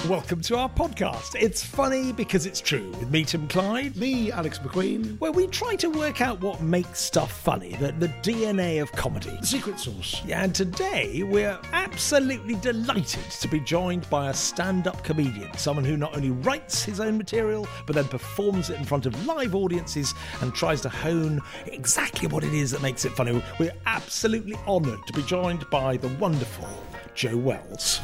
Welcome to our podcast. It's funny because it's true with me, Tim Clyde. Me, Alex McQueen. Where we try to work out what makes stuff funny, the DNA of comedy. The secret sauce. Yeah, and today we're absolutely delighted to be joined by a stand-up comedian, someone who not only writes his own material, but then performs it in front of live audiences and tries to hone exactly what it is that makes it funny. We're absolutely honoured to be joined by the wonderful Joe Wells.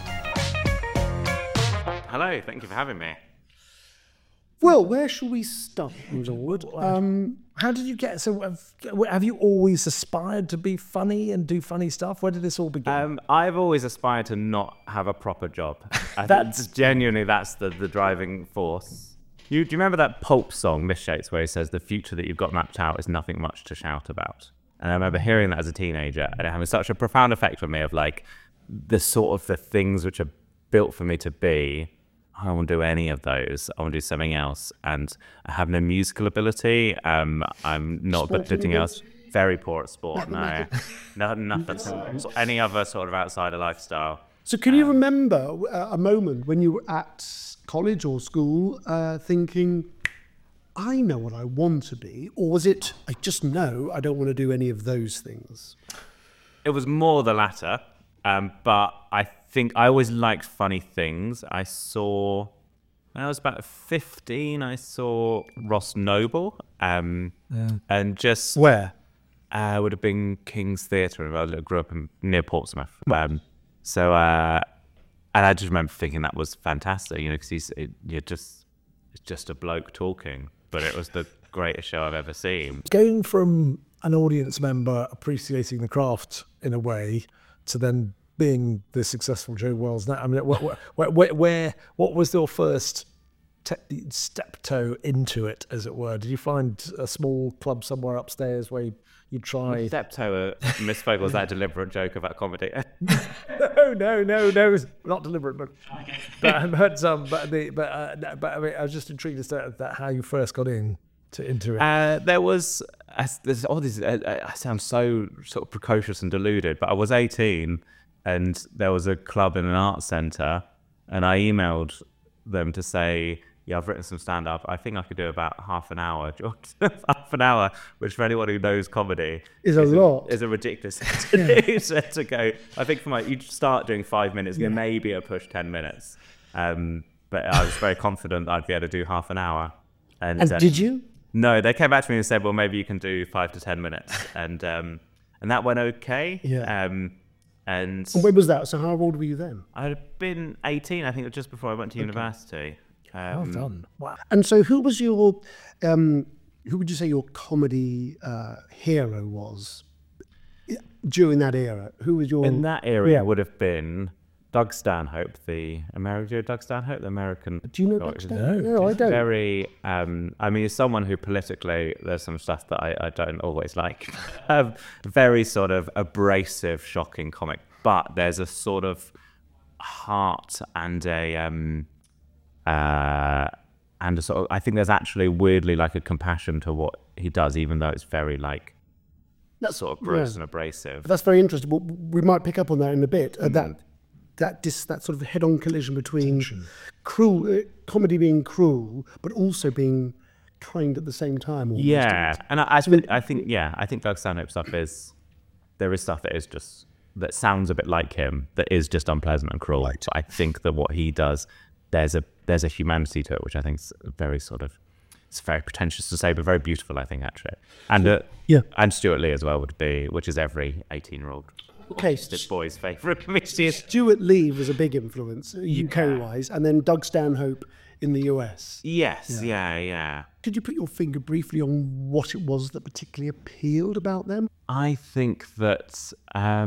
Hello, thank you for having me. Well, where shall we start, Wood? How did you get... So have you always aspired to be funny and do funny stuff? Where did this all begin? I've always aspired to not have a proper job. That's genuinely, that's the driving force. Do you remember that Pulp song, Miss Shakes, where he says, the future that you've got mapped out is nothing much to shout about? And I remember hearing that as a teenager and it having such a profound effect on me of like the sort of the things which are built for me to be. I don't want to do any of those. I want to do something else. And I have no musical ability. I'm not good at anything else. Very poor at sport, no. Nothing. Any other sort of outsider lifestyle. So can you remember a moment when you were at college or school thinking, I know what I want to be? Or was it, I just know I don't want to do any of those things? It was more the latter. But I think I always liked funny things. When I was about 15, I saw Ross Noble. And just... Where? Would have been King's Theatre. I grew up near Portsmouth. And I just remember thinking that was fantastic, you know, because it's just a bloke talking. But it was the greatest show I've ever seen. Going from an audience member appreciating the craft in a way to then being the successful Joe Wells now, I mean, what was your first step toe into it, as it were? Did you find a small club somewhere upstairs where you tried? Step toe, misspoke. Was that a deliberate joke about comedy? No, not deliberate. But I heard some. But I mean, I was just intrigued as to how you first got into it. There was all these. I sound so sort of precocious and deluded, but I was 18. And there was a club in an art centre, and I emailed them to say, yeah, I've written some stand-up. I think I could do about half an hour. Half an hour, which for anyone who knows comedy is a ridiculous thing to do. So to go, I think you start doing 5 minutes, maybe a push 10 minutes. But I was very confident that I'd be able to do half an hour. And did you? No, they came back to me and said, well, maybe you can do 5 to 10 minutes. And that went okay. Yeah. And when was that? So how old were you then? I'd have been 18, I think, just before I went to university. Well done. Wow. And so who was your, who would you say your comedy hero was during that era? Who was your... In that era, it would have been Doug Stanhope, the American... Do you know Doug Stanhope? No, I don't. Very, I mean, he's someone who politically, there's some stuff that I don't always like. Very sort of abrasive, shocking comic. But there's a sort of heart and a sort of... I think there's actually weirdly like a compassion to what he does, even though it's very like... That's sort of gross and abrasive. That's very interesting. Well, we might pick up on that in a bit. That sort of head-on collision between comedy being cruel, but also being kind at the same time. Yeah, and I think Doug Stanhope stuff there is stuff that sounds a bit like him, that is just unpleasant and cruel. Right. So I think that what he does, there's a humanity to it, which I think is very sort of, it's very pretentious to say, but very beautiful, I think, actually. And and Stuart Lee as well which is every 18-year-old. Okay, this boy's favourite comedian. Stuart Lee was a big influence, UK-wise, and then Doug Stanhope in the US. Yes, yeah. Could you put your finger briefly on what it was that particularly appealed about them? I think that, I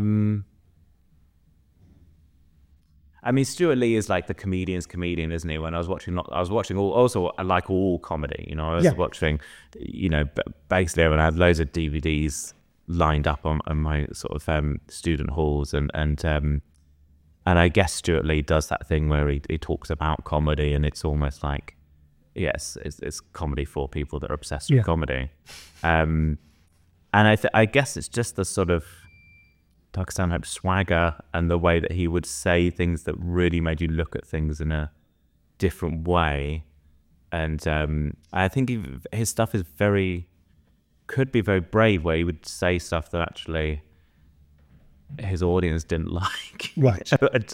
mean, Stuart Lee is like the comedian's comedian, isn't he? When I was watching all comedy, you know, I was watching, you know, basically when I had loads of DVDs lined up on my sort of student halls, and I guess Stuart Lee does that thing where he talks about comedy, and it's almost like, yes, it's comedy for people that are obsessed with comedy, and I guess it's just the sort of Doug Stanhope swagger and the way that he would say things that really made you look at things in a different way. And I think his stuff is could be very brave, where he would say stuff that actually his audience didn't like. Right.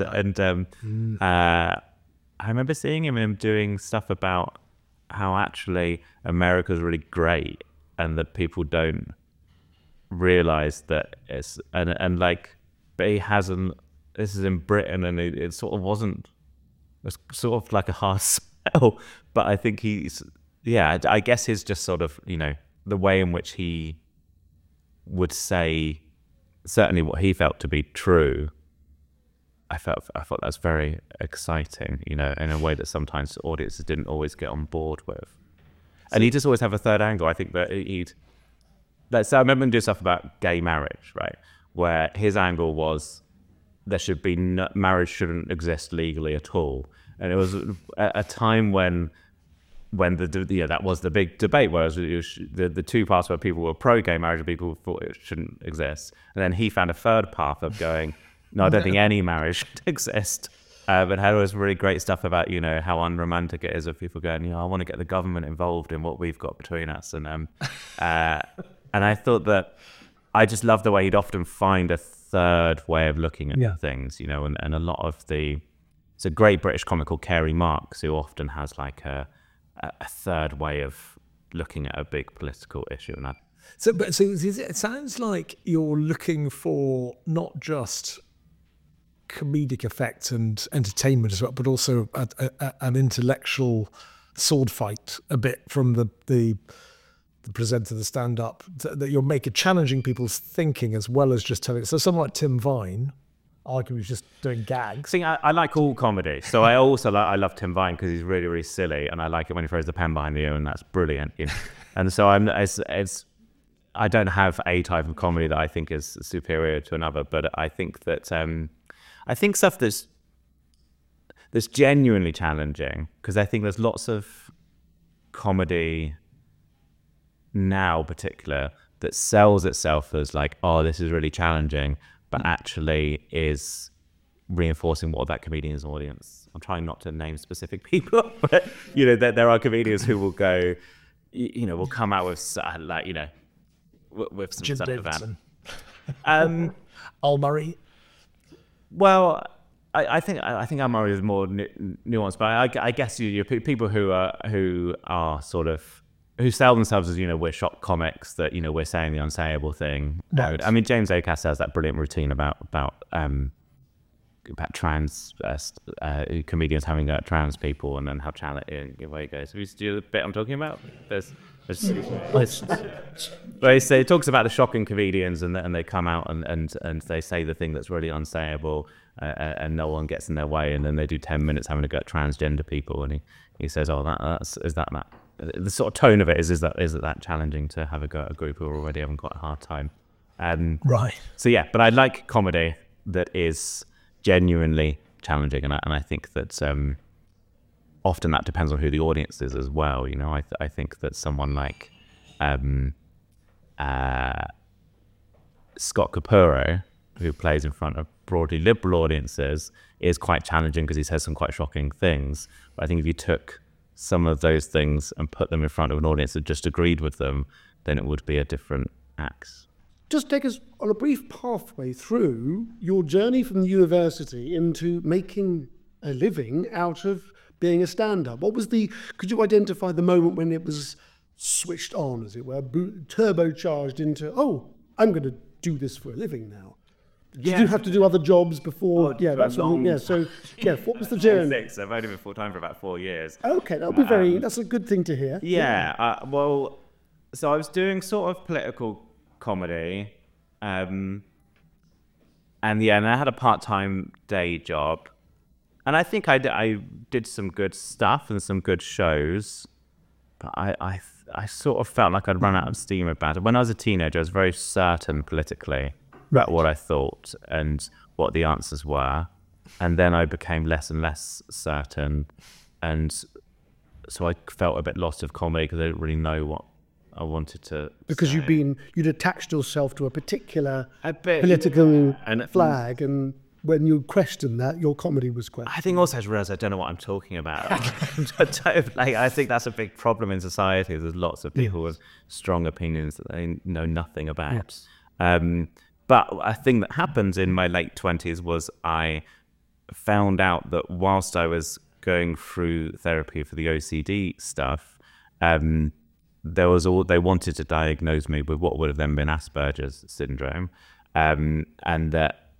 I remember seeing him doing stuff about how actually America's really great and that people don't realize that it's, and like, but he hasn't, this is in Britain, and it sort of wasn't, it was sort of like a hard sell, but I think I guess his just sort of, the way in which he would say certainly what he felt to be true, I thought that's very exciting, in a way that sometimes audiences didn't always get on board with. And he'd just always have a third angle. I think that I remember him doing stuff about gay marriage, right? Where his angle was there should be marriage shouldn't exist legally at all. And it was a time when that was the big debate, whereas the two parts where people were pro-gay marriage and people thought it shouldn't exist. And then he found a third path of going, no, I don't think any marriage should exist. But had always really great stuff about, how unromantic it is of people going, I want to get the government involved in what we've got between us. And I thought that I just loved the way he'd often find a third way of looking at things, and a lot of it's a great British comic called Carey Marks, who often has like a third way of looking at a big political issue. And So it sounds like you're looking for not just comedic effect and entertainment as well, but also an intellectual sword fight a bit from the presenter, the stand-up, that you're challenging people's thinking as well as just telling. So someone like Tim Vine, arguably just doing gags. See, I like all comedy. So I also I love Tim Vine because he's really, really silly, and I like it when he throws the pen behind the ear, and that's brilliant. And so I don't have a type of comedy that I think is superior to another, but I think that I think stuff that's genuinely challenging, because I think there's lots of comedy now, particular, that sells itself as like, oh, this is really challenging, but actually is reinforcing what that comedian's audience. I'm trying not to name specific people, but there are comedians who will go, will come out with with some Jim stuff Davidson. Al Murray. Well, I think Al Murray is more nuanced, but I guess you people who are sort of, who sell themselves as, we're shock comics, that, we're saying the unsayable thing. Right. I mean, James Acaster has that brilliant routine about trans comedians having trans people, and then how challenging, where he goes. Have you seen the bit I'm talking about? It talks about the shocking comedians, and they come out and they say the thing that's really unsayable, and no one gets in their way, and then they do 10 minutes having a go at transgender people, and he says, oh, is that the sort of tone of it is that challenging to have a go at a group who already haven't got a hard time. Right. So yeah, but I like comedy that is genuinely challenging, and I think that often that depends on who the audience is as well. I think that someone like Scott Capurro, who plays in front of broadly liberal audiences, is quite challenging because he says some quite shocking things. But I think if you took some of those things and put them in front of an audience that just agreed with them, then it would be a different act. Just take us on a brief pathway through your journey from the university into making a living out of being a stand-up. Could you identify the moment when it was switched on, as it were, turbocharged into, oh, I'm going to do this for a living now? Yeah. Did you have to do other jobs before? That's long. Yeah. So, what was the journey? I've only been full time for about 4 years. Okay, that's a good thing to hear. Yeah. So I was doing sort of political comedy, and I had a part-time day job, and I think I did some good stuff and some good shows, but I sort of felt like I'd run out of steam about it. When I was a teenager, I was very certain politically about what I thought and what the answers were, and then I became less and less certain, and so I felt a bit lost of comedy because I didn't really know what I wanted to because say. you'd attached yourself to a particular political flag, and when you questioned that, your comedy was questioned. I think also I realised I don't know what I'm talking about. I think that's a big problem in society. There's lots of people with strong opinions that they know nothing about. But a thing that happened in my late 20s was I found out that whilst I was going through therapy for the OCD stuff, they wanted to diagnose me with what would have then been Asperger's syndrome, and that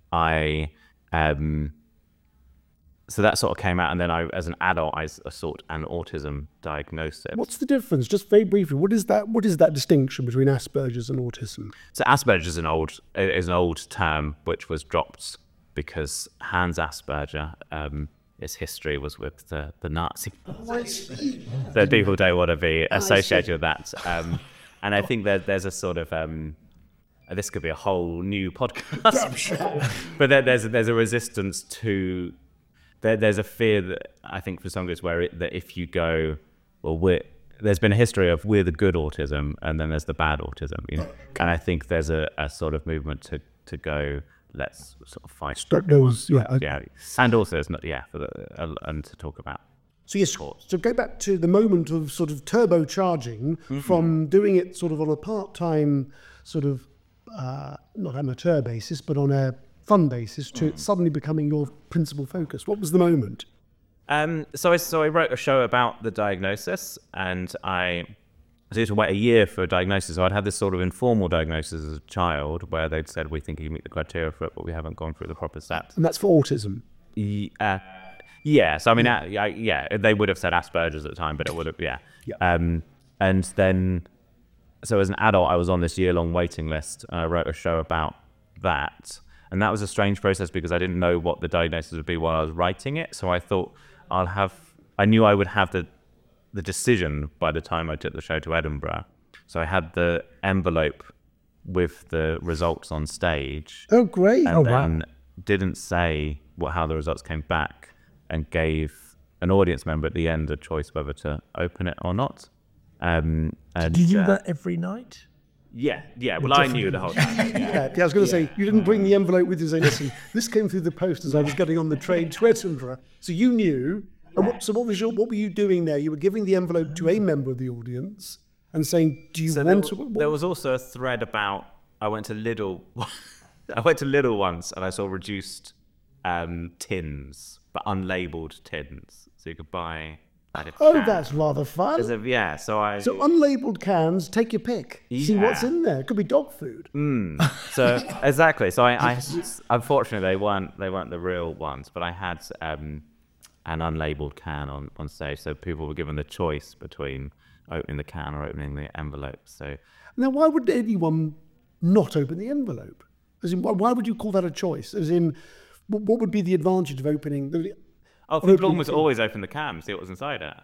so that sort of came out, and then as an adult, I sought an autism diagnosis. What's the difference? Just very briefly, what is that distinction between Asperger's and autism? So Asperger's is an old term which was dropped because Hans Asperger, his history was with the Nazi. So people don't want to be associated with that. And I think there's a sort of this could be a whole new podcast, but there's a resistance to. There's a fear that I think for some of us that if you go, there's been a history of we're the good autism and then there's the bad autism, you know? And I think there's a sort of movement to go, let's sort of fight those, and also it's not and to talk about. So yes, so go back to the moment of sort of turbocharging from doing it sort of on a part-time sort of not amateur basis, but on a fun basis to it suddenly becoming your principal focus. What was the moment? So I wrote a show about the diagnosis, and I had to wait a year for a diagnosis. So I'd had this sort of informal diagnosis as a child where they'd said, we think you meet the criteria for it, but we haven't gone through the proper steps. And that's for autism? Yeah. So I mean, they would have said Asperger's at the time, but it would have, and then, so as an adult, I was on this year-long waiting list, and I wrote a show about that. And that was a strange process because I didn't know what the diagnosis would be while I was writing it. So I thought I knew I would have the decision by the time I took the show to Edinburgh. So I had the envelope with the results on stage. Oh, great. And then didn't say how the results came back and gave an audience member at the end a choice whether to open it or not. Did you do that every night? Yeah. Well, I knew the whole time. I was going to say, you didn't bring the envelope with you and say, listen, this came through the post as I was getting on the train to Edinburgh. So you knew. And what were you doing there? You were giving the envelope to a member of the audience and saying, do you want to... There was also a thread about, I went to Lidl once and I saw reduced tins, but unlabelled tins. So you could buy... that's rather fun. So unlabelled cans, take your pick. See what's in there. It could be dog food. So exactly. So I unfortunately they weren't the real ones, but I had an unlabelled can on stage, so people were given the choice between opening the can or opening the envelope. So now, why would anyone not open the envelope? As in, why would you call that a choice? As in, what would be the advantage of opening the... people almost always open the can, see what was inside it.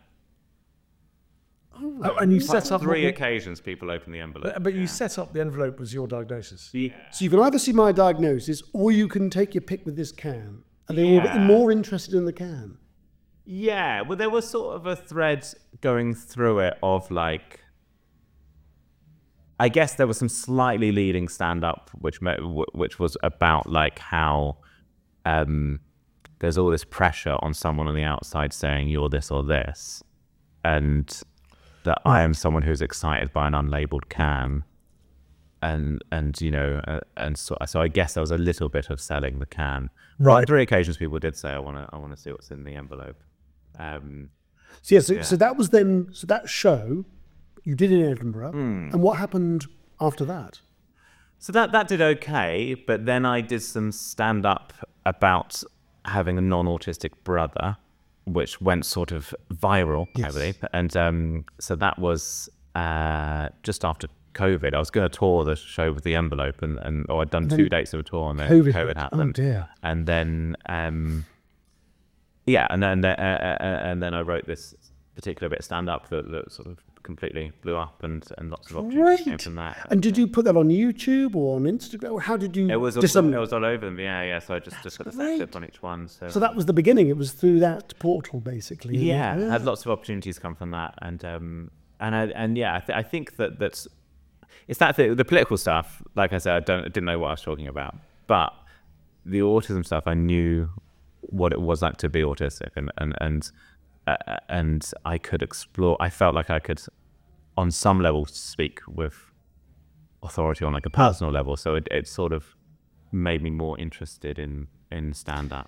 And you set up... 3 occasions people open the envelope. But you set up the envelope as your diagnosis. Yeah. So you can either see my diagnosis or you can take your pick with this can. And they will be more interested in the can. Yeah, well, there was sort of a thread going through it of like... I guess there was some slightly leading stand-up, which was about like how... there's all this pressure on someone on the outside saying you're this or this, and that I am someone who's excited by an unlabelled can, and you know, and so I guess there was a little bit of selling the can. Right. On 3 occasions, people did say, "I want to see what's in the envelope." So that was then. So that show you did in Edinburgh, and what happened after that? So that did okay, but then I did some stand-up about having a non-autistic brother, which went sort of viral, I believe. And so that was just after COVID. I was going to tour the show with the envelope, and I'd done 2 dates of a tour, and then COVID happened. Oh dear! And then and then I wrote this particular bit of stand-up that sort of completely blew up, and lots of opportunities came from that. And did you put that on YouTube or on Instagram? Or how did you? It was all over them. Yeah. So I just put a clip on each one. So that was the beginning. It was through that portal, basically. Yeah, had lots of opportunities come from that, I think that's it's that thing, the political stuff. Like I said, I didn't know what I was talking about, but the autism stuff, I knew what it was like to be autistic, and I could explore. I felt like I could, on some level, speak with authority on like a personal level. So it sort of made me more interested in stand-up.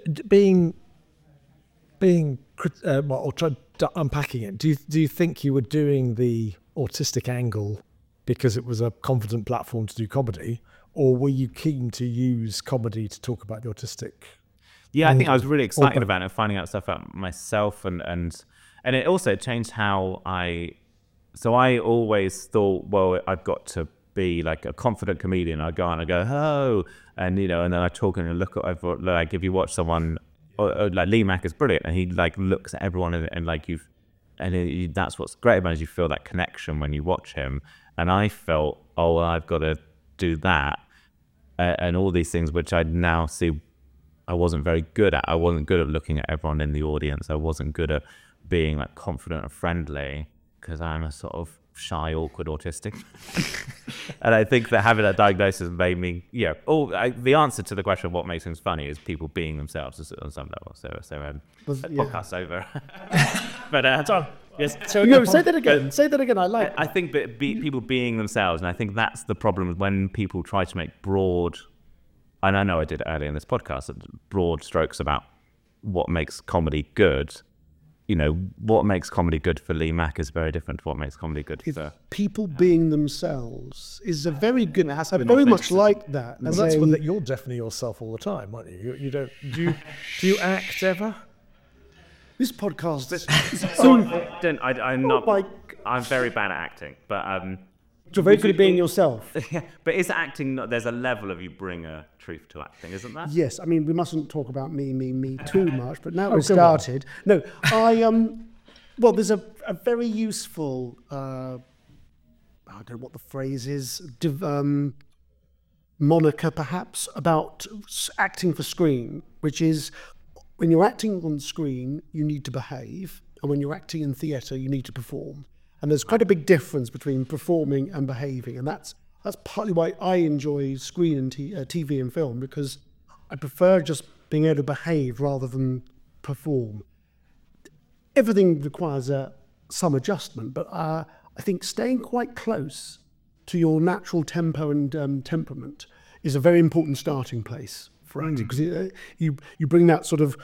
Or try unpacking it. Do you think you were doing the autistic angle because it was a confident platform to do comedy, or were you keen to use comedy to talk about the autistic? Yeah, I think I was really excited about it, finding out stuff about myself, and it also changed how So I always thought, well, I've got to be like a confident comedian. I go on, I go, hello, and and then I talk and look at, like, if you watch someone, or like Lee Mack is brilliant, and he like looks at everyone and like that's what's great about it, is you feel that connection when you watch him. And I felt, oh, well, I've got to do that, and all these things which I now see I wasn't very good at. I wasn't good at looking at everyone in the audience. I wasn't good at being like confident and friendly, because I'm a sort of shy, awkward autistic. And I think that having that diagnosis made me, the answer to the question of what makes things funny is people being themselves on some level. Podcast's over. But John, yes. So say that again. Say that again. I think people being themselves, and I think that's the problem when people try to make broad. And I know I did earlier in this podcast, broad strokes about what makes comedy good. What makes comedy good for Lee Mack is very different to what makes comedy good for people being themselves. Is a very good. I very much like that. And that's one that you're definitely yourself all the time, aren't you? You don't. Do you act ever? This podcast. I'm not. I'm very bad at acting, but you're very good at being yourself. Yeah, but is acting not? There's a level of you bring a truth to acting, isn't there? Yes, I mean we mustn't talk about me too much. But now we've started. No, well, there's a very useful. I don't know what the phrase is. Moniker, perhaps, about acting for screen, which is when you're acting on screen, you need to behave, and when you're acting in theatre, you need to perform. And there's quite a big difference between performing and behaving, and that's partly why I enjoy screen and TV and film, because I prefer just being able to behave rather than perform. Everything requires some adjustment, but I think staying quite close to your natural tempo and temperament is a very important starting place for acting, because you bring that sort of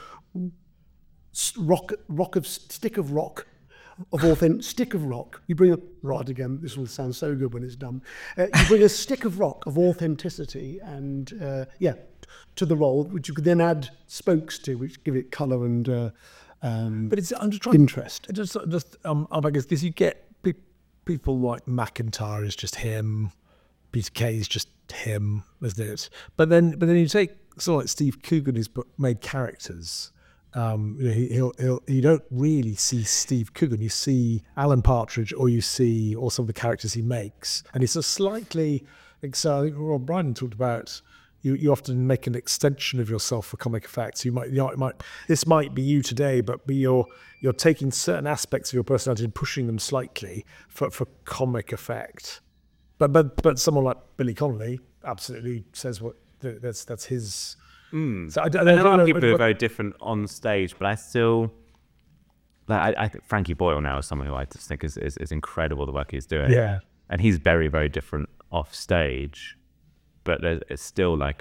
stick of rock. You bring a rod again. This will sound so good when it's done. You bring a stick of rock of authenticity and to the role, which you could then add spokes to, which give it colour and but it's interest. Just I guess because you get people like McIntyre is just him, Peter Kay is just him, isn't it? But then you take someone like Steve Coogan, who's made characters. You don't really see Steve Coogan. You see Alan Partridge, or some of the characters he makes, and it's a slightly. So I think Rob Brydon talked about you often make an extension of yourself for comic effects. This might be you today, but you're taking certain aspects of your personality and pushing them slightly for comic effect. But someone like Billy Connolly absolutely says that's his. So I don't know. People are very different on stage, but I still, I think Frankie Boyle now is someone who I just think is incredible, the work he's doing. Yeah, and he's very, very different off stage, but it's still like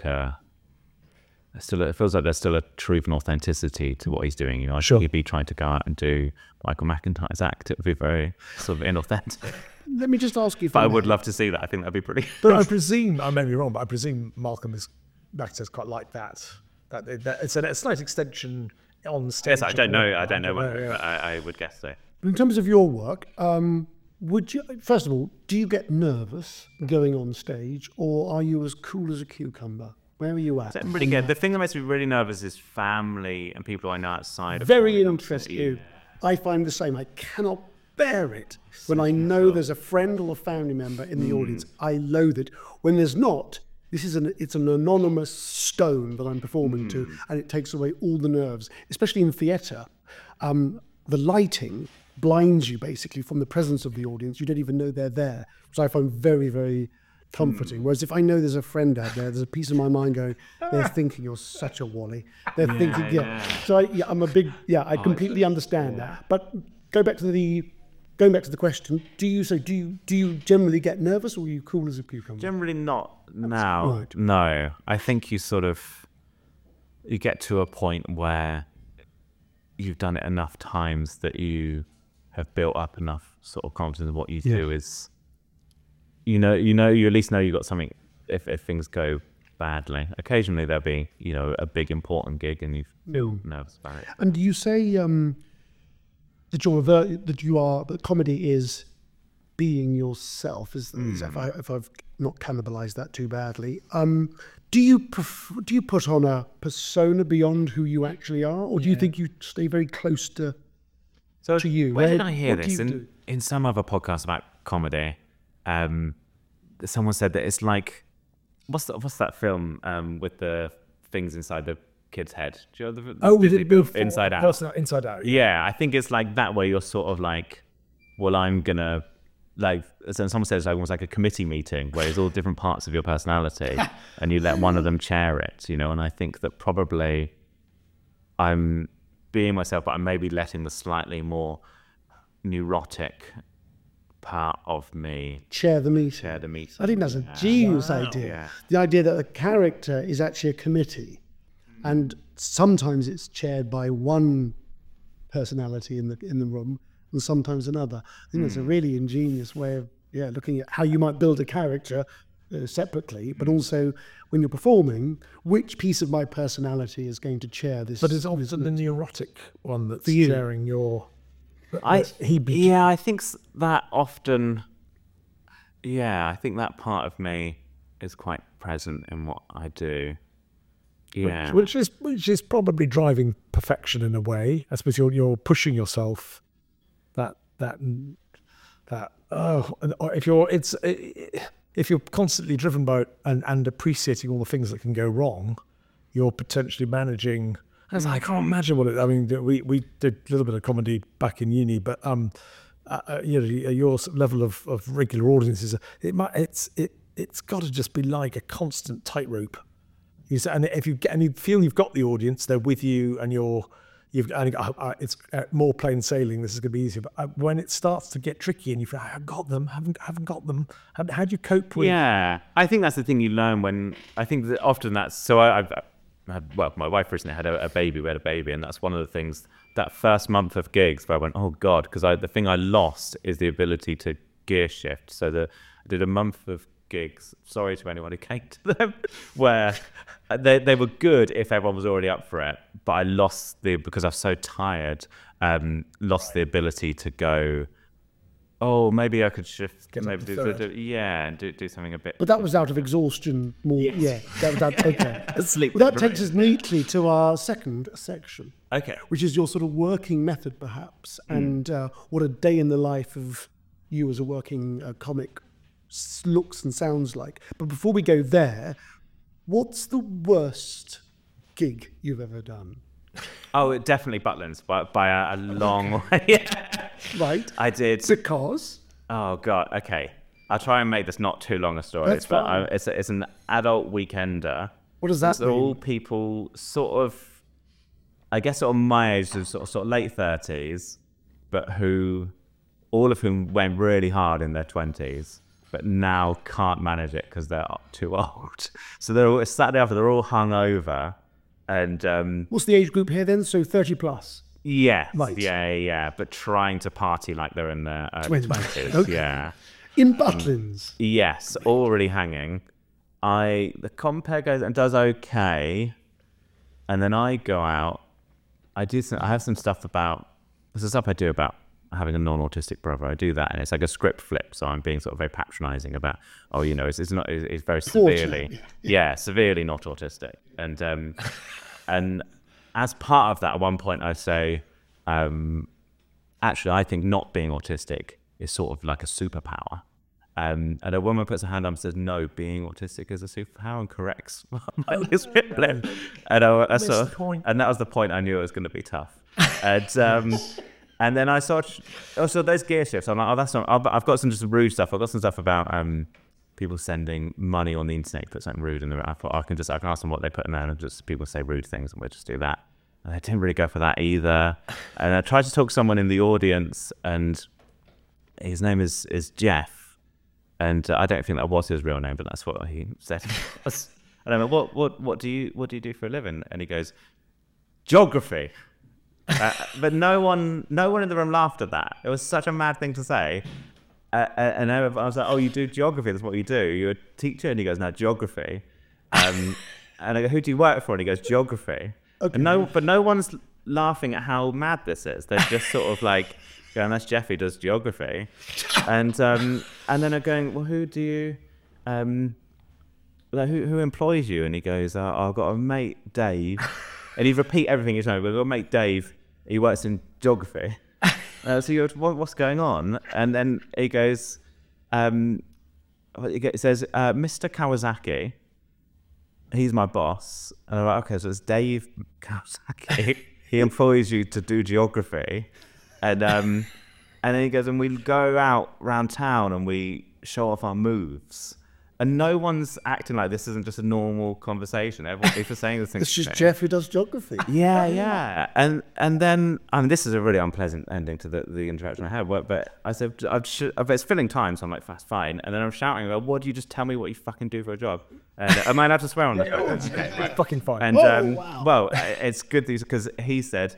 it feels like there's still a truth and authenticity to what he's doing. I think he'd be trying to go out and do Michael McIntyre's act. It would be very sort of inauthentic. Let me just ask you. But I would love to see that. I think that'd be pretty. But I presume, I may be wrong, but I presume Malcolm is. Actors quite like that it's a slight extension on stage. Yes, I don't know but I would guess so. In terms of your work, would you, first of all, do you get nervous going on stage, or are you as cool as a cucumber? Where are you at? Really good. The thing that makes me really nervous is family and people I know outside of very interesting. You. I find the same. I cannot bear it when I know there's a friend or a family member in the audience. I loathe it. When there's not, it's an anonymous stone that I'm performing to, and it takes away all the nerves, especially in theatre. The lighting blinds you basically from the presence of the audience. You don't even know they're there, which I find very, very comforting. Whereas if I know there's a friend out there, there's a piece of my mind going, they're thinking you're such a wally. They're thinking, So I completely understand that. But going back to the question, do you generally get nervous, or are you cool as a cucumber? Generally not now. Right. No. I think you get to a point where you've done it enough times that you have built up enough sort of confidence in what you do is, you at least know you got something if things go badly. Occasionally there'll be, a big important gig and you feel nervous about it. And do you say that comedy is being yourself? If I've not cannibalized that too badly. Do you put on a persona beyond who you actually are, or do you think you stay very close to you? Where did I hear this? In some other podcast about comedy, someone said that it's like, what's that film with the things inside the kid's head? Do you know the Inside Out? Inside Out. Yeah, I think it's like that, where you're sort of like, well, I'm gonna. Like, so someone says, almost like a committee meeting where there's all different parts of your personality and you let one of them chair it, and I think that probably I'm being myself, but I'm maybe letting the slightly more neurotic part of me chair the meeting. I think that's a genius idea. Yeah. The idea that the character is actually a committee, and sometimes it's chaired by one personality in the room, and sometimes another. I think that's a really ingenious way of looking at how you might build a character separately, but also when you're performing, which piece of my personality is going to chair this. But it's often the neurotic one that's chairing your. I think that often. Yeah, I think that part of me is quite present in what I do. Yeah, which is probably driving perfection in a way. I suppose you're pushing yourself. If you're constantly driven by and appreciating all the things that can go wrong, you're potentially managing. I can't imagine what it. I mean, we did a little bit of comedy back in uni, but your level of regular audiences, it's got to just be like a constant tightrope. And if you feel you've got the audience, they're with you, and it's more plain sailing. This is going to be easier. But when it starts to get tricky, and you feel I've got them, haven't got them. How do you cope with? Yeah, I think that's the thing you learn when. I think that often that's so. I've had, my wife recently had a baby. We had a baby, and that's one of the things. That first month of gigs, where I went, oh God, because the thing I lost is the ability to gear shift. So I did a month of gigs. Sorry to anyone who came to them, where. They were good if everyone was already up for it, but I lost because I was so tired, lost the ability to go, oh, maybe I could shift, and do something a bit. But that was out of exhaustion more. Yes. Yeah, okay. Sleep. Well, that takes us neatly to our second section. Okay. Which is your sort of working method, perhaps, and what a day in the life of you as a working comic looks and sounds like. But before we go there, what's the worst gig you've ever done? Oh, definitely Butlins by a long way. Right. I did. Because? Oh, God. Okay. I'll try and make this not too long a story. That's fine. It's an adult weekender. What does that mean? All people sort of, I guess sort of my age, sort of late 30s, but all of whom went really hard in their 20s. But now can't manage it because they're too old. So it's Saturday after, they're all hungover, and what's the age group here then? So 30 plus. Yeah, right. Yeah. But trying to party like they're in their 20s. Okay. Yeah. In Butlins. Yes, already hanging. The compere goes and does okay, and then I go out. I have some stuff about. There's some stuff I do about having a non-autistic brother. I do that, and it's like a script flip, so I'm being sort of very patronizing about it's very severely severely not autistic, and as part of that, at one point I say actually I think not being autistic is sort of like a superpower, and a woman puts her hand up and says no, being autistic is a superpower, and corrects my script flip, and and that was the point I knew it was going to be tough, and and then I saw, so there's gear shifts. I'm like, oh, that's not. I've got some just rude stuff. I've got some stuff about people sending money on the internet, put something rude in there. I thought I can ask them what they put in there, and just people say rude things, and we'll just do that. And I didn't really go for that either. And I tried to talk to someone in the audience, and his name is Jeff, and I don't think that was his real name, but that's what he said. And I went, what do you do for a living? And he goes, geography. But no one in the room laughed at that. It was such a mad thing to say. And I was like, oh, you do geography? That's what you do? You're a teacher? And he goes, no, geography. And I go, who do you work for? And he goes, geography. Okay. But no one's laughing at how mad this is. They're just sort of like, going, that's Jeffy does geography. And then I'm going, well, who do you, who employs you? And he goes, I've got a mate, Dave. And he'd repeat everything he's known. We've got a mate, Dave. He works in geography. So you go, what's going on? And then he goes, it says, Mr. Kawasaki, he's my boss. And I'm like, okay, so it's Dave Kawasaki. He employs you to do geography. And then he goes, and we go out around town and we show off our moves. And no one's acting like this isn't just a normal conversation. Everyone's saying this thing. It's just Jeff who does geography. Yeah. And then, I mean, this is a really unpleasant ending to the interaction I had. But I said, it's filling time, so I'm like, that's fine. And then I'm shouting, well, what do you just tell me what you fucking do for a job? And am I allowed to swear on this? It's fucking fine. And, wow. Well, it's good because he said,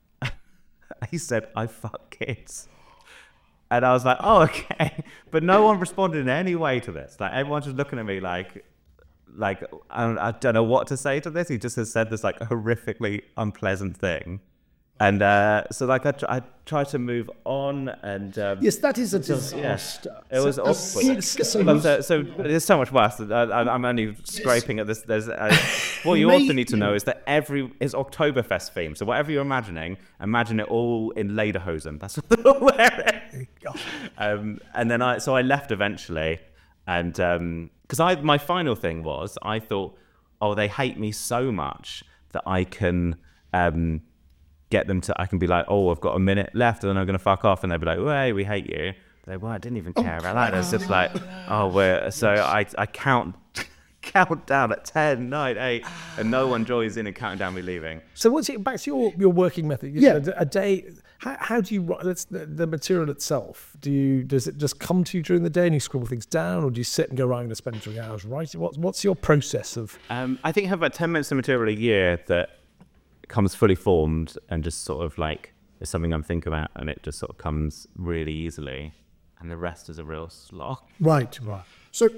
I fuck kids. And I was like, oh, okay. But no one responded in any way to this. Like, everyone's just looking at me like I don't know what to say to this. He just has said this like horrifically unpleasant thing. And so like I tried to move on, and yes, that is a disaster. Yeah, it was awful. So there's so much worse. I'm only scraping at this. There's what you also need to know is that it's Oktoberfest themed. So whatever you're imagining, imagine it all in lederhosen. That's what they're wearing. And then I left eventually, and because my final thing was I thought, oh, they hate me so much that I can get them to, I can be like, oh, I've got a minute left and then I'm going to fuck off, and they'll be like, hey, we hate you. They're like, well, I didn't even care about that. It's just like, oh, so I count down at 10, 9, 8, and no one joins in and counting down me leaving. So what's it, back to your working method? A day, how do you write the material itself? Does it just come to you during the day and you scribble things down, or do you sit and go, right, I'm going to spend 3 hours writing? What's your process of? I think I have about 10 minutes of material a year that comes fully formed and just sort of like it's something I'm thinking about, and it just sort of comes really easily, and the rest is a real slog. Right. So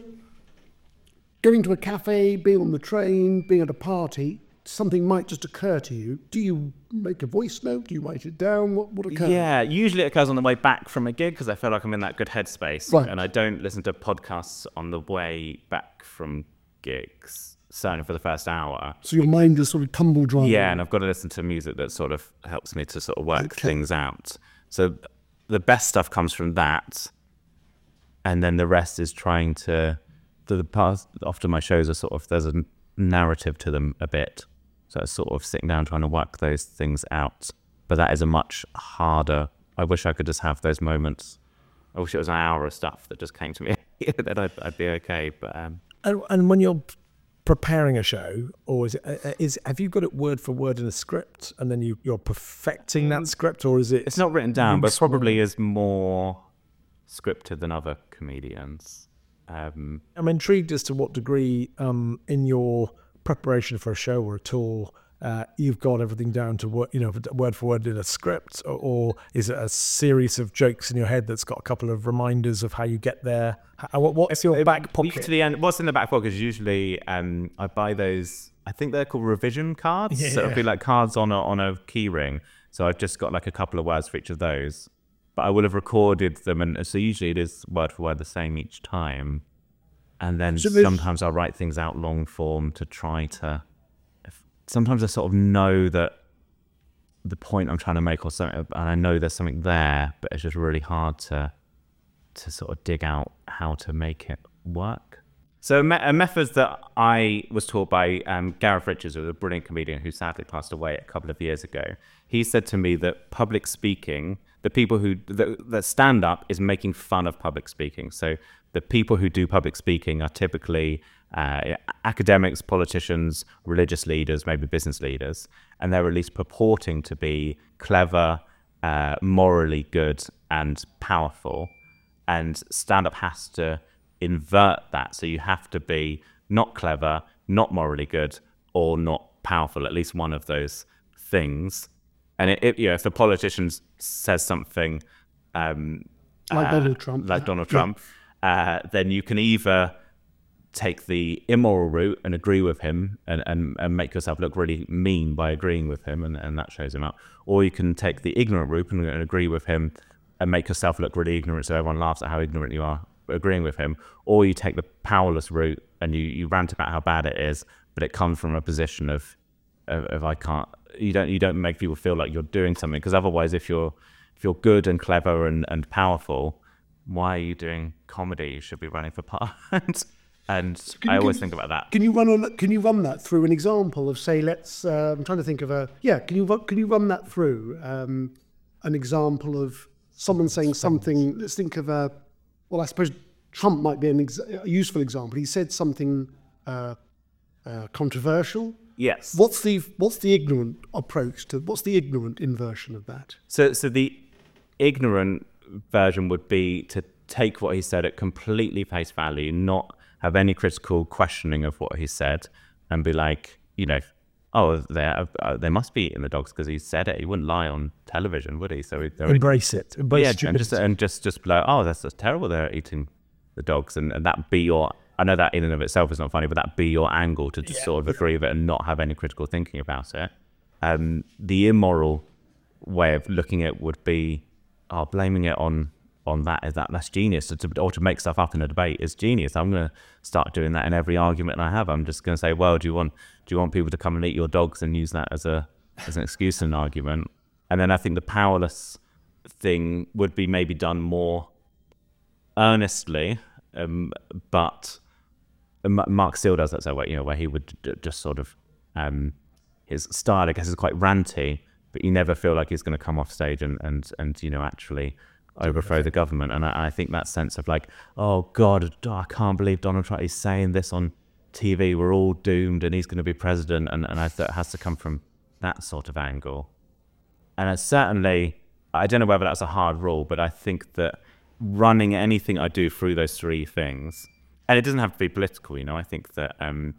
going to a cafe, being on the train, being at a party, something might just occur to you. Do you make a voice note? Do you write it down? What occurs? Yeah, usually it occurs on the way back from a gig because I feel like I'm in that good headspace, right. And I don't listen to podcasts on the way back from gigs, certainly for the first hour. So your mind is sort of tumble driving. Yeah, and I've got to listen to music that sort of helps me to sort of work things out. So the best stuff comes from that, and then the rest is trying to. The past, often my shows are sort of, there's a narrative to them a bit, so it's sort of sitting down trying to work those things out. But that is a much harder. I wish I could just have those moments. I wish it was an hour of stuff that just came to me, then I'd be okay. But and when you're preparing a show, or have you got it word for word in a script, and then you're perfecting that script, or is it? It's not written down, but probably is more scripted than other comedians. I'm intrigued as to what degree, in your preparation for a show or a tour, you've got everything down to word for word in a script, or is it a series of jokes in your head that's got a couple of reminders of how you get there? What's your back pocket? To the end, what's in the back pocket is usually I buy those. I think they're called revision cards. Yeah. So it'll be like cards on a key ring. So I've just got like a couple of words for each of those. But I will have recorded them, and so usually it is word for word the same each time. And then sometimes I'll write things out long form to try to. Sometimes I sort of know that the point I'm trying to make or something, and I know there's something there, but it's just really hard to sort of dig out how to make it work. So a method that I was taught by Gareth Richards, who was a brilliant comedian who sadly passed away a couple of years ago. He said to me that public speaking, the people who the stand up is making fun of public speaking. So the people who do public speaking are typically academics, politicians, religious leaders, maybe business leaders, and they're at least purporting to be clever, morally good and powerful. And stand-up has to invert that. So you have to be not clever, not morally good, or not powerful, at least one of those things. And if the politician says something like Donald Trump, then you can either take the immoral route and agree with him and make yourself look really mean by agreeing with him, and that shows him up. Or you can take the ignorant route and agree with him and make yourself look really ignorant so everyone laughs at how ignorant you are agreeing with him. Or you take the powerless route and you rant about how bad it is, but it comes from a position of I can't. You don't make people feel like you're doing something, because otherwise, if you're good and clever and powerful, why are you doing comedy? You should be running for parliament. And I always think about that. Can you run that through an example of, say, let's? I'm trying to think of Can you run that through an example of someone saying something? Let's think of I suppose Trump might be a useful example. He said something controversial. Yes. What's the ignorant approach to? What's the ignorant inversion of that? So the ignorant version would be to take what he said at completely face value, not have any critical questioning of what he said, and be like, they must be eating the dogs because he said it. He wouldn't lie on television, would he? So embrace it. Embrace stupidity. and just be like, that's terrible. They're eating the dogs, and that be your. I know that in and of itself is not funny, but that be your angle to just sort of agree with it and not have any critical thinking about it. The immoral way of looking at it would be, blaming it on that's genius. Or to make stuff up in a debate is genius. I'm going to start doing that in every argument I have. I'm just going to say, well, do you want people to come and eat your dogs, and use that as an excuse in an argument? And then I think the powerless thing would be maybe done more earnestly, but Mark Steele does that so well, where he would just sort of his style, I guess, is quite ranty, but you never feel like he's going to come off stage and actually overthrow the government. And I think that sense of like, oh God, I can't believe Donald Trump is saying this on TV. We're all doomed, and he's going to be president. And I thought it has to come from that sort of angle. And certainly, I don't know whether that's a hard rule, but I think that running anything I do through those three things. And it doesn't have to be political, I think that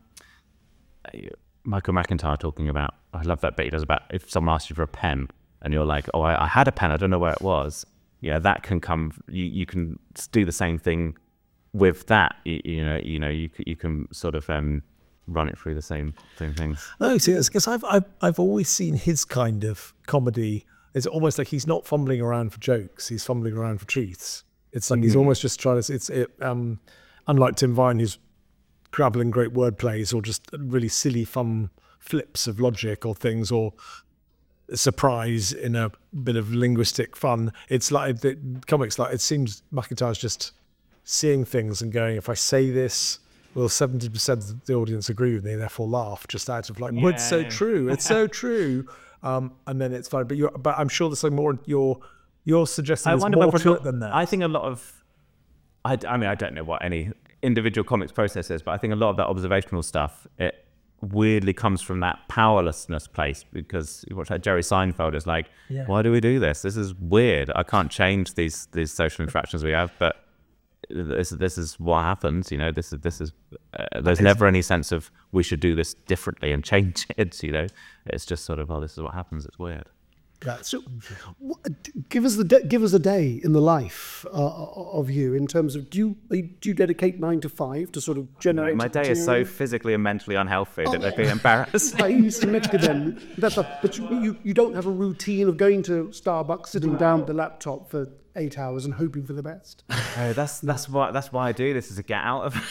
Michael McIntyre talking about, I love that bit he does about if someone asks you for a pen and you're like, oh, I had a pen, I don't know where it was. Yeah, that can come, you can do the same thing with that. You can sort of run it through the same things. No, see, it's because I've always seen his kind of comedy. It's almost like he's not fumbling around for jokes, he's fumbling around for truths. It's like he's almost just trying to, unlike Tim Vine, who's grabbling great word plays or just really silly, fun flips of logic or things, or surprise in a bit of linguistic fun. It's like the comics, like it seems McIntyre's just seeing things and going, if I say this, will 70% of the audience agree with me, therefore laugh, just out of like, well, it's so true, it's so true. And then it's fine. But I'm sure there's something more. You're suggesting there's more to it than that. I think a lot of, I mean, I don't know what any individual comics process is, but I think a lot of that observational stuff, it weirdly comes from that powerlessness place, because you watch that Jerry Seinfeld is like, why do we do this? This is weird. I can't change these social interactions we have, but this is what happens. This is there's never any sense of we should do this differently and change it. It's just sort of, this is what happens. It's weird. So, give us a day in the life of you, in terms of do you dedicate 9 to 5 to sort of generate? My day is so physically and mentally unhealthy that I'd be embarrassed. But you don't have a routine of going to Starbucks, sitting down with the laptop for 8 hours and hoping for the best. Oh, that's why I do this, is to get out of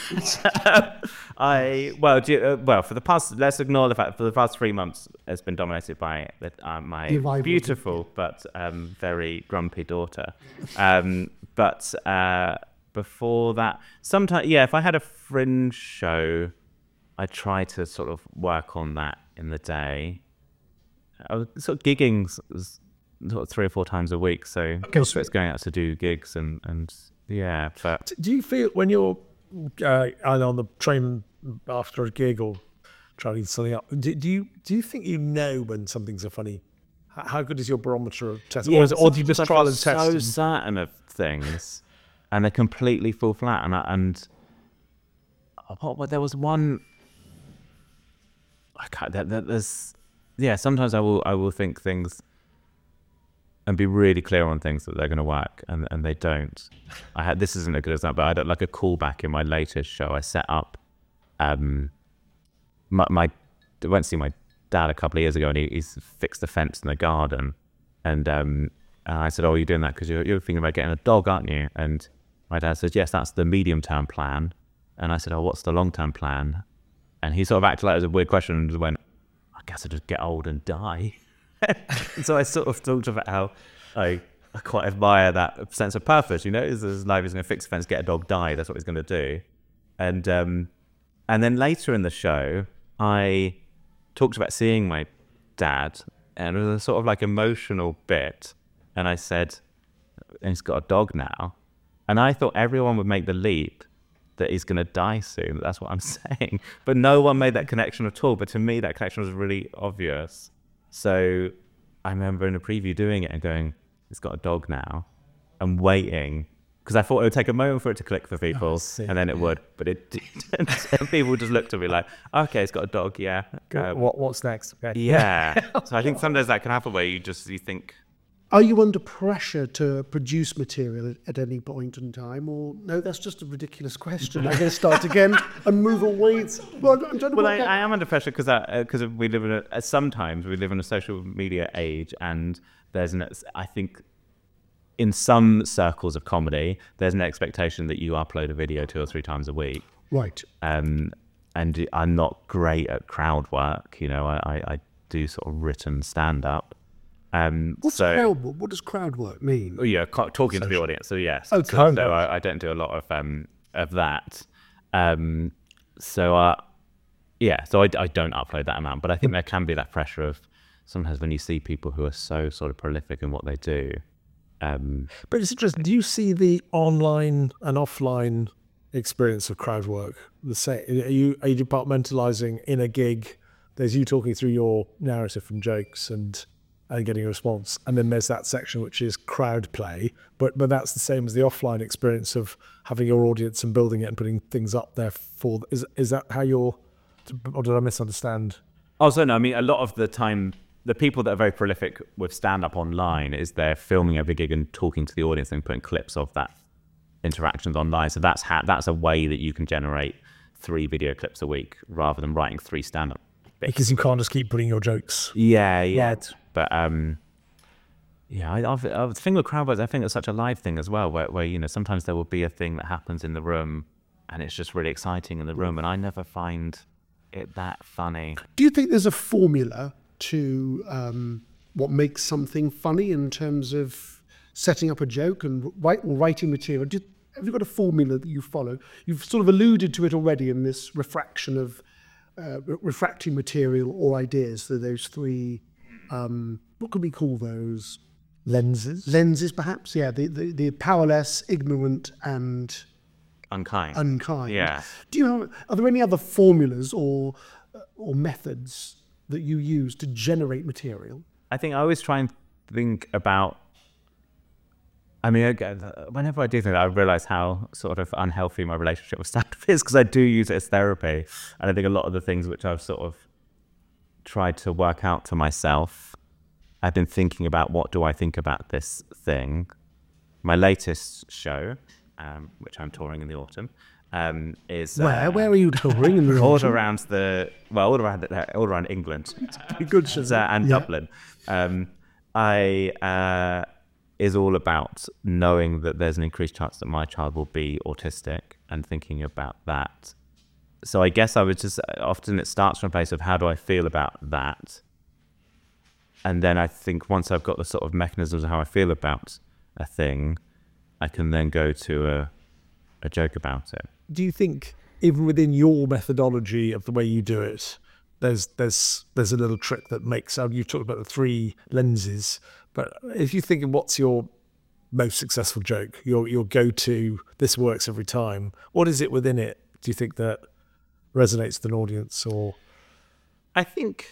it. For the past, let's ignore the fact, for the past 3 months it's been dominated by my beautiful but very grumpy daughter. But before that, sometimes, if I had a fringe show, I try to sort of work on that in the day. I was sort of gigging sort of 3 or 4 times a week. So it's going out to do gigs and yeah. But Do you feel when you're either on the train after a gig or trying to eat something up, do you think you know when something's a funny? How good is your barometer of test? yeah, Or do you just trial and test? So certain of things, and they completely fall flat. There was one. I can't. There's sometimes I will think things and be really clear on things that they're going to work, and they don't. This isn't a good example, but I had like a callback in my latest show. I set up. I went to see my dad a couple of years ago, and he's fixed the fence in the garden, and I said, "Oh, you're doing that because you're thinking about getting a dog, aren't you?" And my dad says, "Yes, that's the medium-term plan." And I said, "Oh, what's the long-term plan?" And he sort of acted like it was a weird question and just went, "I guess I'd just get old and die." So I sort of talked about how I quite admire that sense of purpose. His life is going to fix the fence, get a dog, die. That's what he's going to do. And then later in the show, I talked about seeing my dad, and it was a sort of like emotional bit. And I said, and he's got a dog now. And I thought everyone would make the leap that he's going to die soon. That's what I'm saying. But no one made that connection at all. But to me, that connection was really obvious. So I remember in a preview doing it and going, he's got a dog now, and waiting. Because I thought it would take a moment for it to click for people, and then it would. But it didn't. And people just looked at me like, okay, it's got a dog, yeah. What's next? Okay. Yeah. So I think sometimes that can happen where you think... Are you under pressure to produce material at any point in time? Or, no, that's just a ridiculous question. I'm going to start again and move away. I am under pressure because we live sometimes we live in a social media age, and I think in some circles of comedy, there's an expectation that you upload a video 2 or 3 times a week. Right. And I'm not great at crowd work. I do sort of written stand-up. What does crowd work mean? Oh yeah, talking to the audience. So yes. Okay. So I don't do a lot of that. So I don't upload that amount. But I think there can be that pressure of sometimes when you see people who are so sort of prolific in what they do. But it's interesting. Do you see the online and offline experience of crowd work the same? Are you departmentalizing in a gig? There's you talking through your narrative from jokes and getting a response, and then there's that section which is crowd play, but that's the same as the offline experience of having your audience and building it and putting things up there for. Is that how you're, or did I misunderstand? Also, no, I mean, a lot of the time, the people that are very prolific with stand-up online is they're filming every gig and talking to the audience and putting clips of that interactions online. So that's a way that you can generate 3 video clips a week rather than writing 3 stand-up bits. Because you can't just keep putting your jokes. Yeah. Right. But I think with crowd work, I think it's such a live thing as well, where sometimes there will be a thing that happens in the room, and it's just really exciting in the room, and I never find it that funny. Do you think there's a formula to what makes something funny in terms of setting up a joke and writing material? Have you got a formula that you follow? You've sort of alluded to it already in this refracting material or ideas. So those 3. What could we call those? Lenses, perhaps. Yeah, the powerless, ignorant, and unkind. Yeah. Are there any other formulas or methods that you use to generate material? I think I always try and think about. I mean, whenever I do think that, I realise how sort of unhealthy my relationship with stand-up is, because I do use it as therapy, and I think a lot of the things which I've sort of tried to work out to myself, I've been thinking about what do I think about this thing. My latest show, which I'm touring in the autumn, is where are you touring in the autumn? all around England, good and Dublin. Is all about knowing that there's an increased chance that my child will be autistic and thinking about that. So I guess I would just, often it starts from a place of how do I feel about that? And then I think once I've got the sort of mechanisms of how I feel about a thing, I can then go to a joke about it. Do you think even within your methodology of the way you do it, there's a little trick that makes, you've talked about the 3 lenses, But if you think of what's your most successful joke, your go-to, this works every time, what is it within it, do you think, that resonates with an audience? Or I think,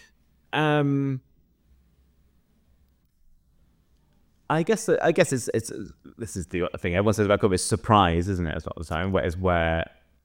I guess it's this is the thing everyone says about comedy, is surprise, isn't it? It's not the time. Where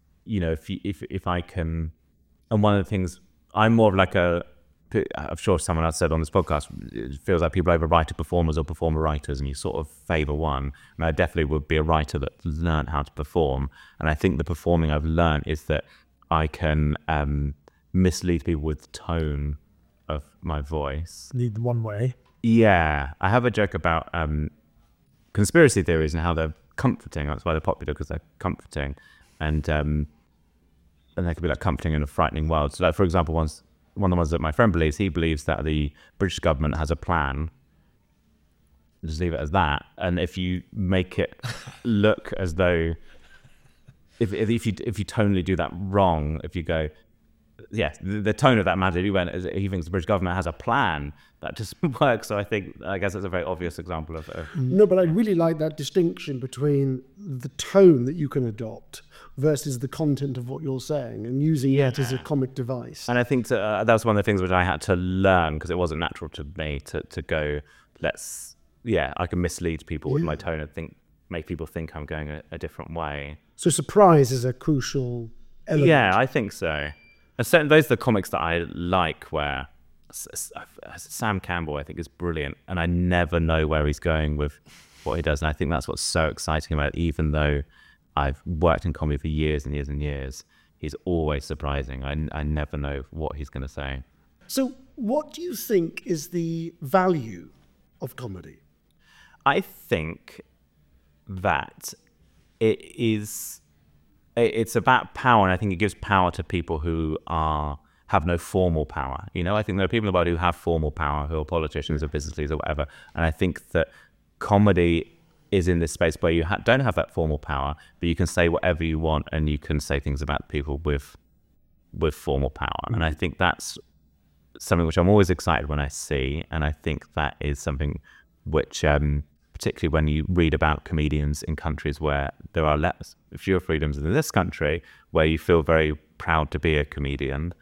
if I can, and one of the things, I'm more of like I'm sure someone else said on this podcast, it feels like people either writer performers or performer writers, and you sort of favour one. And I definitely would be a writer that learned how to perform. And I think the performing I've learned is that I can mislead people with the tone of my voice. Lead one way. Yeah. I have a joke about conspiracy theories and how they're comforting. That's why they're popular, because they're comforting. And they could be like comforting in a frightening world. So like, for example, one of the ones that my friend believes, he believes that the British government has a plan. Just leave it as that. And if you make it look as though, if you tonally do that wrong, if you go, yeah, the tone of that matter, he thinks the British government has a plan, that doesn't work. So I guess that's a very obvious example of. No, but I really like that distinction between the tone that you can adopt versus the content of what you're saying, and using it as a comic device. And I think that was one of the things which I had to learn, because it wasn't natural to me to go, I can mislead people with my tone and make people think I'm going a different way. So surprise is a crucial element. Yeah, I think so. And certainly those are the comics that I like, where Sam Campbell, I think, is brilliant, and I never know where he's going with what he does. And I think that's what's so exciting about it. Even though I've worked in comedy for years and years and years, he's always surprising. I never know what he's going to say. So what do you think is the value of comedy? I think that it's about power, and I think it gives power to people who have no formal power. I think there are people in the world who have formal power, who are politicians or business leaders or whatever. And I think that comedy is in this space where you don't have that formal power, but you can say whatever you want, and you can say things about people with formal power. Mm-hmm. And I think that's something which I'm always excited when I see. And I think that is something which, particularly when you read about comedians in countries where there are fewer freedoms than in this country, where you feel very proud to be a comedian.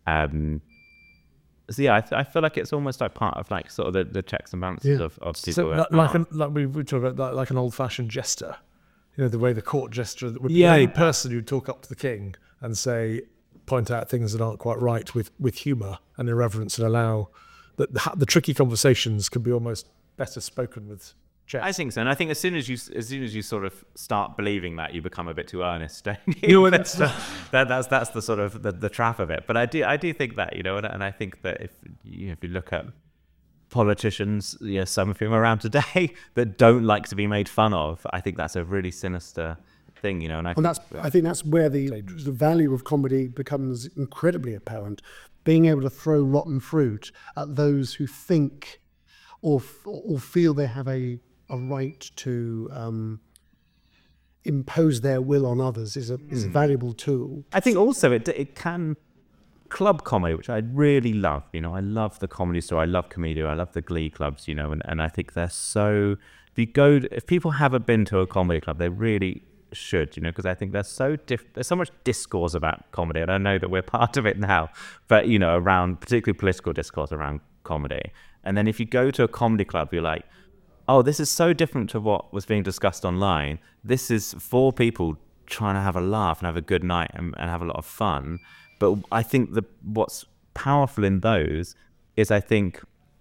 So yeah, I feel like it's almost like part of like sort of the checks and balances of people. So like we talk about like an old-fashioned jester, the way the court jester would be a person who'd talk up to the king and point out things that aren't quite right with humour and irreverence, and allow that the tricky conversations can be almost better spoken with jest. I think so, and I think as soon as you sort of start believing that, you become a bit too earnest, don't you? That's the sort of the trap of it. But I do think that, and I think that if you look at politicians, some of whom are around today that don't like to be made fun of, I think that's a really sinister thing, And I think that's where the value of comedy becomes incredibly apparent. Being able to throw rotten fruit at those who think or feel they have a right to impose their will on others is a valuable tool. I think also it can club comedy, which I really love. I love the Comedy Store, I love Komedia, I love the Glee clubs. And I think they're so. If people haven't been to a comedy club, they really should. Because I think there's so much discourse about comedy, and I know that we're part of it now. But around particularly political discourse around comedy, and then if you go to a comedy club, you're like, oh, this is so different to what was being discussed online. This is for people trying to have a laugh and have a good night and have a lot of fun. But I think what's powerful in those is, I think,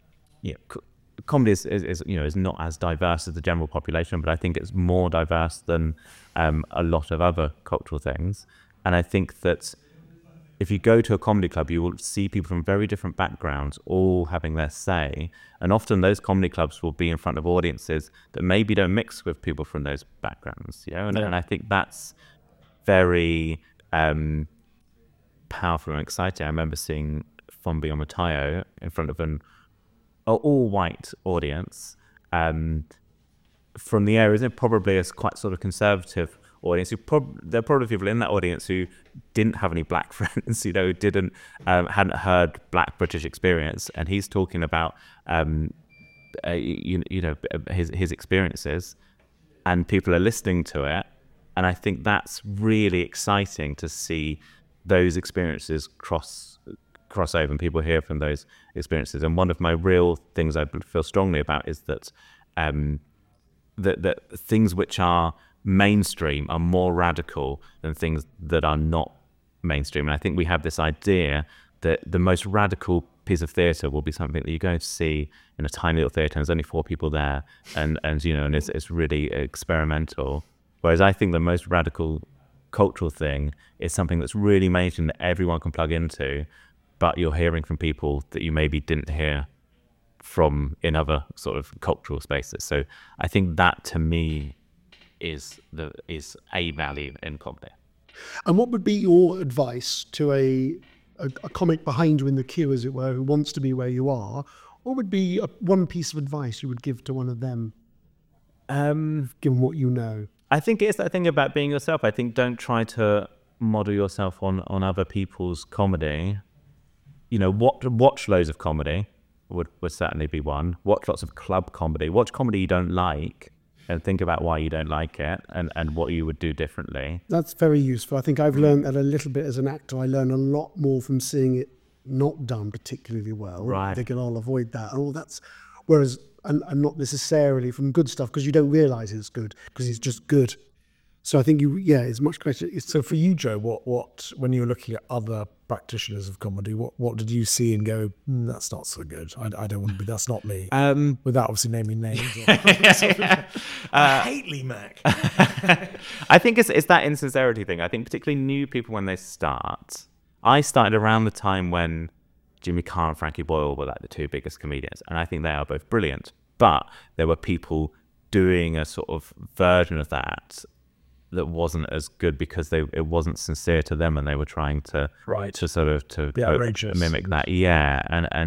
comedy is not as diverse as the general population, but I think it's more diverse than a lot of other cultural things. And I think that if you go to a comedy club, you will see people from very different backgrounds all having their say. And often those comedy clubs will be in front of audiences that maybe don't mix with people from those backgrounds. And I think that's very powerful and exciting. I remember seeing Fombi Omotayo in front of an all-white audience from the areas, probably a quite sort of conservative audience. There are probably people in that audience who didn't have any black friends, hadn't heard black British experience, and he's talking about his experiences, and people are listening to it. And I think that's really exciting to see those experiences cross over and people hear from those experiences. And one of my real things I feel strongly about is that that things which are mainstream are more radical than things that are not mainstream. And I think we have this idea that the most radical piece of theatre will be something that you go to see in a tiny little theatre and there's only 4 people there, and it's really experimental. Whereas I think the most radical cultural thing is something that's really mainstream that everyone can plug into, but you're hearing from people that you maybe didn't hear from in other sort of cultural spaces. So I think that to me is a value in comedy. And what would be your advice to a comic behind you in the queue, as it were, who wants to be where you are? What would be one piece of advice you would give to one of them, given what you know? I think it's that thing about being yourself. I think don't try to model yourself on other people's comedy. Watch loads of comedy would certainly be one. Watch lots of club comedy. Watch comedy you don't like and think about why you don't like it and what you would do differently. That's very useful. I think I've learned that a little bit as an actor. I learn a lot more from seeing it not done particularly well. Right. Thinking I'll avoid that and all that's. Whereas, and not necessarily from good stuff, because you don't realise it's good, because it's just good. So I think it's much better. So for you, Joe, what when you were looking at other practitioners of comedy, what did you see and go, that's not so good. I don't want to be. That's not me. Without obviously naming names. I hate Lee Mack. I think it's that insincerity thing. I think particularly new people when they start. I started around the time when Jimmy Carr and Frankie Boyle were like the 2 biggest comedians, and I think they are both brilliant. But there were people doing a sort of version of that wasn't as good because it wasn't sincere to them, and they were trying to mimic that. Yeah,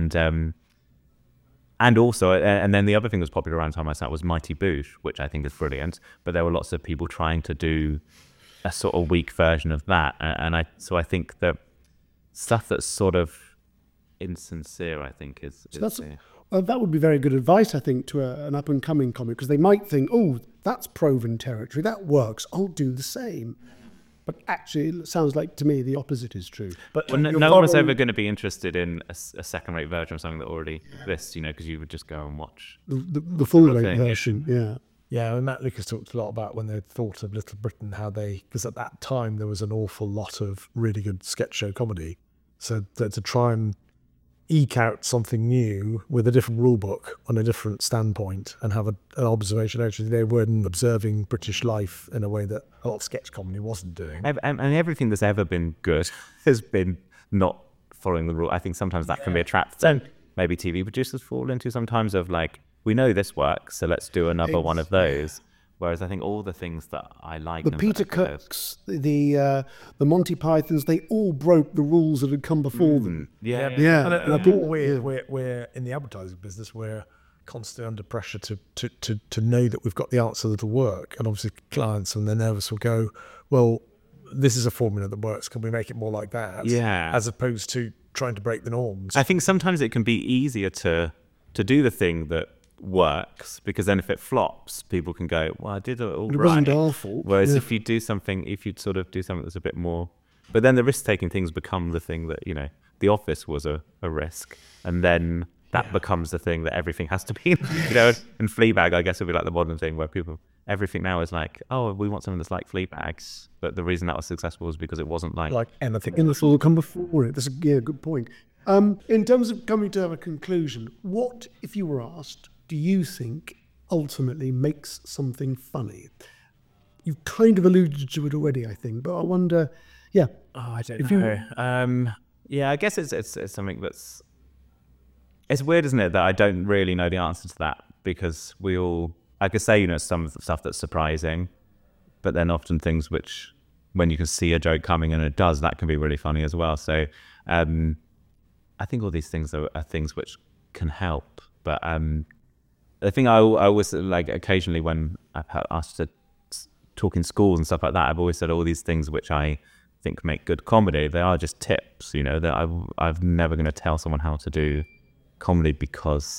and also, and then the other thing that was popular around the time I started was Mighty Boosh, which I think is brilliant. But there were lots of people trying to do a sort of weak version of that, and I think that stuff that's sort of insincere, I think, is that would be very good advice, I think, to an up-and-coming comic, because they might think, oh, that's proven territory, that works, I'll do the same. But actually, it sounds like to me the opposite is true. But no one was ever going to be interested in a second-rate version of something that already exists, because you would just go and watch the full-rate version, yeah. Yeah, and Matt Lucas talked a lot about when they thought of Little Britain, because at that time there was an awful lot of really good sketch show comedy. So to try and eke out something new with a different rule book on a different standpoint and have an observation. Actually, they weren't observing British life in a way that a lot of sketch comedy wasn't doing. And everything that's ever been good has been not following the rule. I think sometimes that can be a trap that maybe TV producers fall into sometimes of like, we know this works, so let's do another one of those. Whereas I think all the things that I like... The Peter Cooks, the Monty Pythons, they all broke the rules that had come before them. Yeah. And I think we're in the advertising business, we're constantly under pressure to know that we've got the answer that'll work. And obviously clients, when they're nervous, will go, well, this is a formula that works. Can we make it more like that? Yeah. As opposed to trying to break the norms. I think sometimes it can be easier to do the thing that works, because then if it flops, people can go, well, I did it all right. It wasn't our fault. Whereas if you'd sort of do something that's a bit more, but then the risk-taking things become the thing that, The Office was a risk, and then that becomes the thing that everything has to be, and Fleabag, I guess, would be like the modern thing where everything now is like, oh, we want something that's like Fleabag, but the reason that was successful was because it wasn't like anything. And this will come before it. That's a good point. In terms of coming to a conclusion, what, if you were asked, do you think ultimately makes something funny? You've kind of alluded to it already, I think, but I wonder, Oh, I don't know. I guess it's something that's... It's weird, isn't it, that I don't really know the answer to that, because I could say, some of the stuff that's surprising, but then often things which, when you can see a joke coming and it does, that can be really funny as well. So I think all these things are things which can help, but... The thing I always like occasionally when I've had asked to talk in schools and stuff like that, I've always said all these things which I think make good comedy. They are just tips, that I'm never going to tell someone how to do comedy because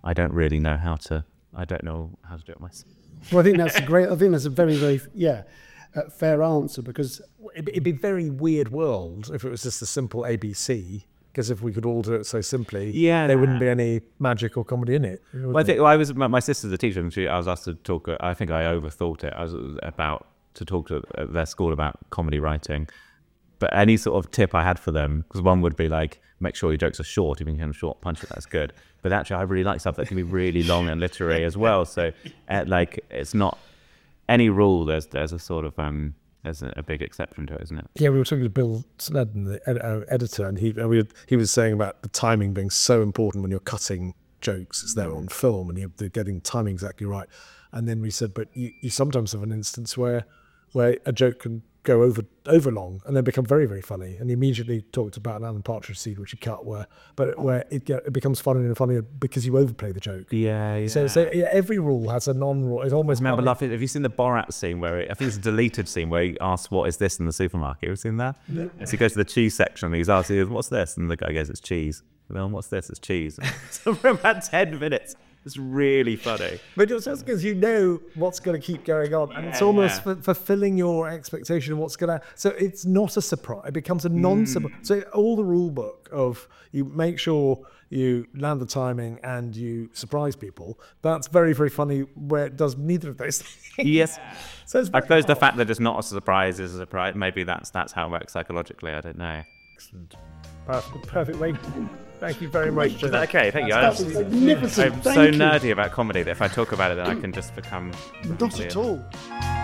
I don't really know how to. I don't know how to do it myself. Well, I think that's a very, very fair answer, because It'd be a very weird world if it was just a simple ABC. Because if we could all do it so simply, there wouldn't be any magic or comedy in it. Well, I think my sister's a teacher, and I was asked to talk. I think I overthought it. I was about to talk to their school about comedy writing. But any sort of tip I had for them, because one would be like, make sure your jokes are short. If you can short punch it, that's good. But actually, I really like stuff that can be really long and literary as well. So, it's not any rule. There's a sort of there's a big exception to it, isn't it? Yeah, we were talking to Bill Snedden, the editor, and he was saying about the timing being so important when you're cutting jokes. It's there on film, and they're getting timing exactly right. And then we said, but you sometimes have an instance where a joke can go over long and then become very, very funny. And he immediately talked about an Alan Partridge scene which he cut where it becomes funnier and funnier because you overplay the joke. Yeah. So every rule has a non-rule. It's almost. Remember, have you seen the Borat scene where I think it's a deleted scene where he asks, "What is this?" in the supermarket? Have you seen that? No. So he goes to the cheese section and he's asking, "What's this?" And the guy goes, "It's cheese." Well, what's this? It's cheese. So for about 10 minutes. It's really funny. But it's just because you know what's going to keep going on. And it's almost fulfilling your expectation of what's going to... So it's not a surprise. It becomes a non-surprise. So all the rule book of you make sure you land the timing and you surprise people, that's very, very funny where it does neither of those things. Yes. So I suppose the fact that it's not a surprise is a surprise. Maybe that's how it works psychologically. I don't know. Excellent. Perfect way. Thank you very much. Is that okay? Thank you. That was magnificent. I'm so nerdy about comedy that if I talk about it, then I can just become... Not at all.